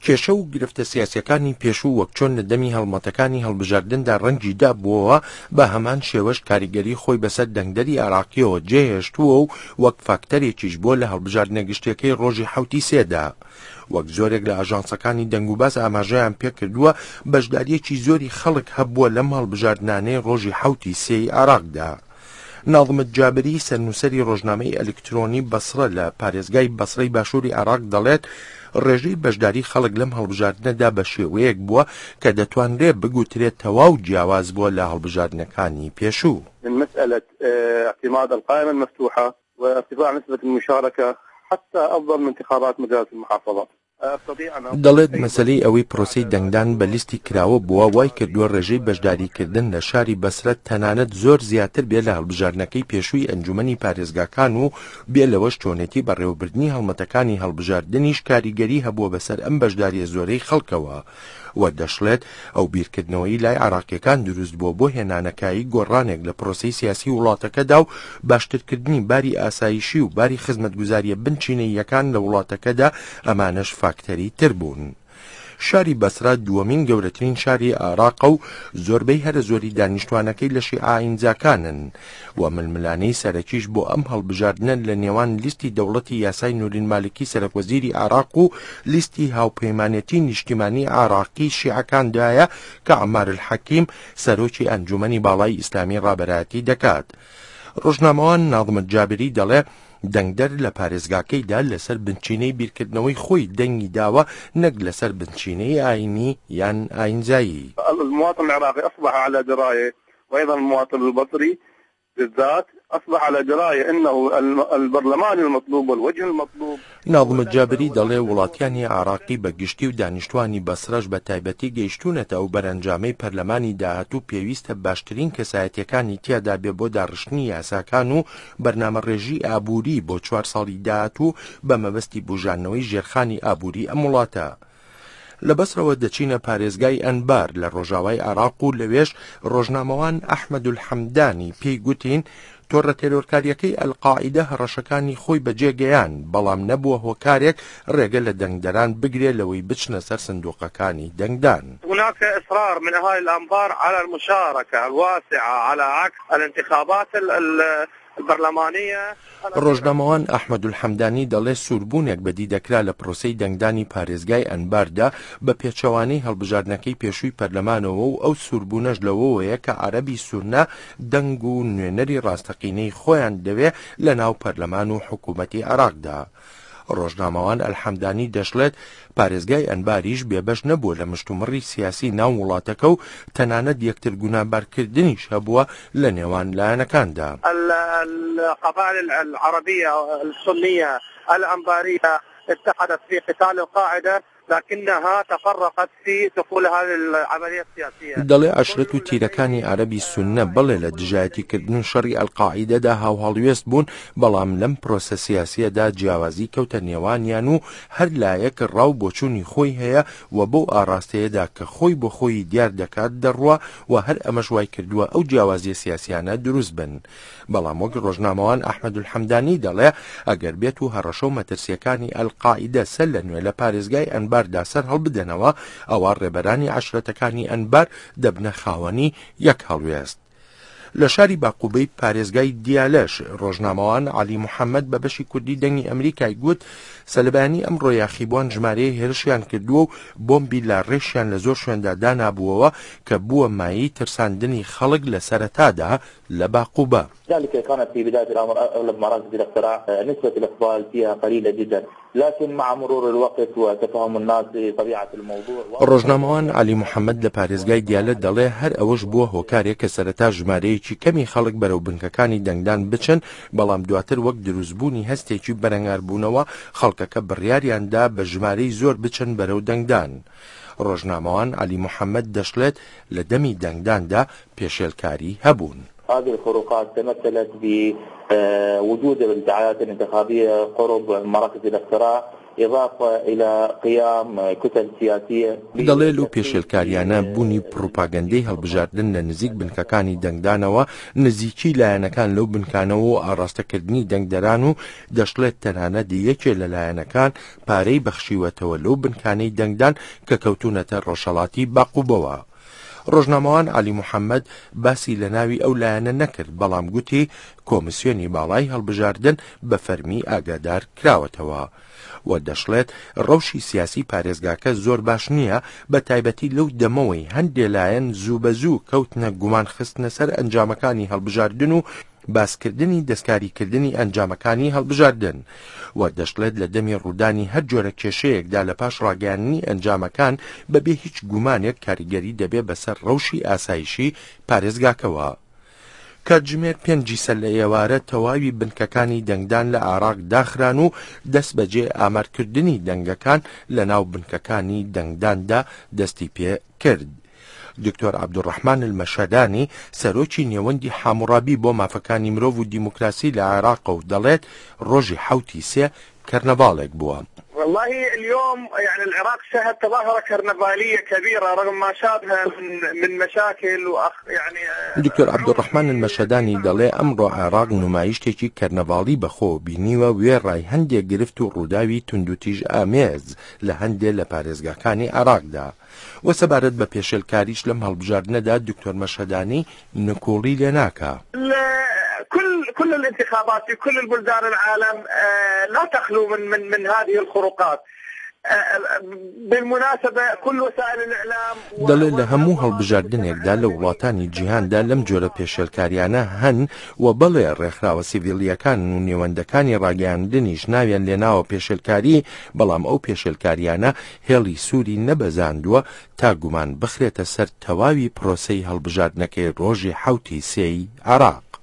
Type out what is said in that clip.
کێشە و گرفتە سیاسیەکانی پێشوو وەک چۆن لە دەمی هەڵمەتەکانی هەڵبژاردندا ڕەنگی دابووەوە بە هەمان شێوەش کاریگەری خۆی بەسەر دەنگدەری عێراقیەوە جێهێشتووە و وەک فاکتەرێکیش بووە لە هەڵبژاردنە گشتیەکەی ڕۆژی 7 سێدا. وەک زۆرێک لە ئاژانسەکانی دەنگوباز ئاماژەیان پێکردووە بەشداریەکی زۆری خەڵک هەبووە لەم هەڵبژاردنانەی ڕۆژی 7 سێی عێراقدا. ناظمت جابری سەرنووسەری ڕۆژنامەی ئەلکترۆنی بەسرە لە پارێزگای بەسرەی باشووری عێراق دەڵێت ڕێژەی بەشداری خەڵک لەم هەڵبژاردنەدا بە شێوەیەک بووە کە دەتوانرێت بگوترێت تەواو جیاواز بووە لە هەڵبژاردنەکانی پێشوو. من مسألة اعتماد القائمة المفتوحة وارتفاع نسبة المشاركة حتى أفضل من انتخابات مجالس المحافظات. دەڵێت مەسەلەی ئەوەی پرۆسەی دەنگدان بە لیستی کراوە بووە وای کردووە ڕێژەی بەشداریکردن لە شاری بەسرەت تەنانەت زۆر زیاتر بێت لە هەڵبژاردنەکەی پێشووی ئەنجومەنی پارێزگاکان و بێ لەوەش چۆنێتی بەڕێوەبردننی هەڵمەتەکانی هەڵبژاردننیش کاریگەری هەبووە بەسەر ئەم بەشداریە زۆرەی خەڵکەوە و دەشڵێت ئەو بیرکردنەوەی لای عێراقیەکان دروست بووە بۆ هێنانەکایی گۆڕانێک لە پرۆسەی سیاسی وڵاتەکەدا و باشترکردنی باری ئاسایشی و باری خزمەتگوزاریە بنچینەیەکان لە وڵاتەکەدا ئەمانەش فاکتەری تر بوون. شاری بەسرا دووەمین گەورەترین شاری عێراق و زۆربەی هەرە زۆری دانیشتوانەکەی لە شیعە ئاینجاکانن و ململانەی سەرەکیش بۆ ئەم هەڵبژاردنە لە نێوان لیستی دەوڵەتی یاسای نورین مالکی سەرۆکوەزیری عێراق و لیستی هاوپەیمانێتی نیشتیمانی عێراقی شیعەکاندایە کە عەمار الحەکیم سەرۆکی ئەنجومەنی باڵای ئیسلامی ڕابەرایەتی دەکات. ڕۆژنامەوان ناظمت جابری دەڵێ دەنگدەر لە پارێزگاکەیدا لەسەر بنچینەی بیرکردنەوەی خۆی دەنگی داوە نەک لەسەر بنچینەی ئاینی یان ئاینزایی. المواطن العراقي أصبح على دراية وأيضا المواطن البصري بالذات أصبح على دراية أنه البرلمان المطلوب والوجه المطلوب. ناظمت جابری دەڵێ وڵاتیانی عێراقی بە گشتی و دانیشتوانی بەسرەش بە تایبەتی گەیشتوونەتە و بەرەنجامەی پەرلەمانی داهاتوو پێویستە باشترین کەسایەتیەکانی تیادا بێ بۆ داڕشتنی یاساکان و بەرنامەڕێژی ئابووری بۆ 4 ساڵی داهاتوو بە مەبەستی بوژانەوەی ژێرخانی ئابووری ئەم وڵاتە. لە بەسرەوە دەچینە پارێزگای ئەنبار لە ڕۆژاوای عێراق و لەوێش ڕۆژنامەوان ئەحمەد الحەمدانی پێی گوتین تۆڕە تێرۆرکاریەکەی ئەلقاعیدە هەڕەشەکانی خۆی بەجێگەیان بەڵام نەبووە هۆکارێک ڕێگە لە دەنگدەران بگرێت لەوەی بچنە سەر سندوقەکانی دەنگدان. هناك إصرار من أهالي الأنبار على المشاركة الواسعة على عكس الانتخابات البرلمانية. ڕۆژنامەوان ئەحمەد الحەمدانی دەڵێ سووربوونێک بەدی دەکرا لە پرۆسەی دەنگدانی پارێزگای ئەنباردا بە پێچەوانەی هەڵبژاردنەکەی پێشووی پەرلەمانەوە و ئەو سووربوونەش لەوەوەیە کە عەرەبی سورنا دەنگ و نوێنەری ڕاستەقینەی خۆیان دەوێ لە ناو پەرلەمان و حکوومەتی عێراقدا. ڕۆژنامەوان ئەلحەمدانی دەشڵێت پارێزگای ئەنباریش بێبەش نەبووە لە مشتومڕی سیاسی ناو وڵاتەکە و تەنانەت یەکتر گونابارکردنیش هەبووە لە نێوان لایەنەکاندا. القبائل العربية السنية الأنبارية اتحدت في قتال القاعدة لكنها تفرقت في دخول هذه العملية السياسية. دەڵێ عەشرەت و تیرەکانی عەرەبی سوننە بەڵێ لە دژایەتیکردن شەڕی ئەلقاعیدەدا هاوهەڵوێست بوون بەڵام لەم پرۆسە سیاسیەدا جیاوازی کەوتە نێوانیان و هەر لایەک ڕاو بۆچوونی خۆی هەیە و بۆ ئاراستەیەدا کە خۆی بۆ خۆی دیار دەکات دەڕوە و هەر ئەمەش وای کردووە ئەو جیاوازیە سیاسیانە دروست بن. بەڵام وەک ڕۆژنامەوان ئەحمەد الحەمدانی دەڵێ ئەگەر بێت و هەڕەشە و مەترسیەکانی ئەلقاعیدە سەر لە نوێ لە پارێزگای ئەنباردا سەر هەڵبدەنەوە ئەوە ڕێبەرانی عەشرەتەکانی ئەنبار دەبنە خاوەنی یەک هەڵوێست. لە شاری باقوبەی پارێزگای دیالەش ڕۆژنامەوان عەلی موحەممەد بە بەشی کوردی دەنگی ئەمریکای گوت سەلبانی ئەمڕۆ یاخیبوان ژمارەیە هێرشیان کردووە و بۆمبی لا ڕێشیان لە زۆر شوێندا دانابووەوە کە بووە مایی ترساندنی خەڵک لە سەرەتادا لە باقوبە. ذلك كانت في بداية الأمر أغلب مراكز الاقتراع نسبة الإقبال فيها قليلة جدا لكن مع مرور الوقت وتفهم الناس طبيعة الموضوع. ڕۆژنامەوان عەلی موحەممەد لە پارێزگای دیالە دەڵێ هەر ئەوەش بووە هۆکارێک کە سەرەتا ژمارەیەکی کەمی خەڵک بەرەو بنکەکانی دەنگدان بچن بەڵام دواتر وەک دروستبوونی هەستێکی بەرەنگاربوونەوە خەڵکەکە بڕیاریاندا بە ژمارەی زۆر بچن بەرەو دەنگدان. ڕۆژنامەوان عەلی موحەممەد دەشڵێت لە دەمی دەنگداندا پێشێلکاری هەبوون. هذه الخروقات تمثلت بوجود الدعايات الانتخابية قرب مراكز الاقتراع إضافة إلى قيام كتل سياسية. دەڵێ لەو پێشێلکاریانە بوونی پروپاگەندەی هەڵبژاردن لە نزیک بنکەکانی دەنگدانەوە، نزیکی لایەنەکان لەو بنکانەوە و ئاڕاستەکردنی دەنگدەران و دەشڵێت تەنانەت یەکێ لە لایەنەکان پارەی بەخشیوەتەوە لەو بنکانەی دەنگدان کە کەوتونەتە ڕۆژهەڵاتی باقوبەوە. ڕۆژنامەوان علی محەممەد باسی لە ناوی ئەو لایەنە نەکرد، بەڵام گوتی کۆمیسیۆنی باڵای هەڵبژاردن بە فەرمی ئاگادار کراوەتەوە و دەشڵێت ڕەوشی سیاسی پارێزگاکە زۆر باش نییە، بە تایبەتی لەو دەمەوەی هەندێ لایەن زوو بە زوو کەوتنە گومان خستنە سەر ئەنجامەکانی هەڵبژاردن و باسکردنی دەستکاریکردنی ئەنجامەکانی هەڵبژاردن و دەشڵێت لە دەمی ڕوودانی هەر جۆرە کێشەیەکدا لە پاش ڕاگەیاندنی ئەنجامەکان بەبێ هیچ گومانێک کاریگەری دەبێ بەسەر ڕەوشی ئاسایشی پارێزگاکەوە. کاتژمێر 5 سەر لە ئێوارە تەواوی بنکەکانی دەنگدان لە عێراق داخران و دەست بەجێ ئامارکردنی دەنگەکان لە ناو بنکەکانی دەنگداندا دەستی پێ کرد. دکتۆر عەبدوڕەحمان المەشەدانی سەرۆکی نێوەندی حاموڕابی بۆ مافەکانی مرۆڤ و دیموکراسی لە عێراق و دەڵێت ڕۆژی 7 کەرنەڤاڵێک بووە. والله اليوم يعني العراق شهد تظاهرة كرنفالية كبيرة رغم ما شابها من مشاكل يعني دکتۆر عەبدوڕەحمان المەشەدانی دەڵێ ئەمڕۆ عێراق نمایشتێکی کەرنەڤاڵی بەخۆ بینیوە وێڕای هەندێک گرفت و ڕووداوی توندوتیژ ئامێز لە هەندێک لە پارێزگاکانی عێراقدا و سەبارەت بە پێشێلکاریش لەم هەڵبژاردنەدا دکتۆر مەشەدانی نکوڵی لێ ناکا. كل الانتخابات في كل البلدان العالم لا تخلو من هذه الخروقات. بالمناسبة كل وسائل الإعلام دەڵێ لە هەموو هەڵبژاردنێکدا لە وڵاتانی جیهاندا لەم جۆرە پێشێلکاریانە هەن و بەڵێ ڕێکخراوە سیڤیلیەکان و نێوەندەکانی ڕاگەیاندنیش ناویان لێناوە پێشێلکاری، بەڵام ئەو پێشێلکاریانە هێڵی سووری نەبەزاندووە تا گومان بخرێتە سەر تەواوی پرۆسەی هەڵبژاردنەکەی ڕۆژی 7 عێراق.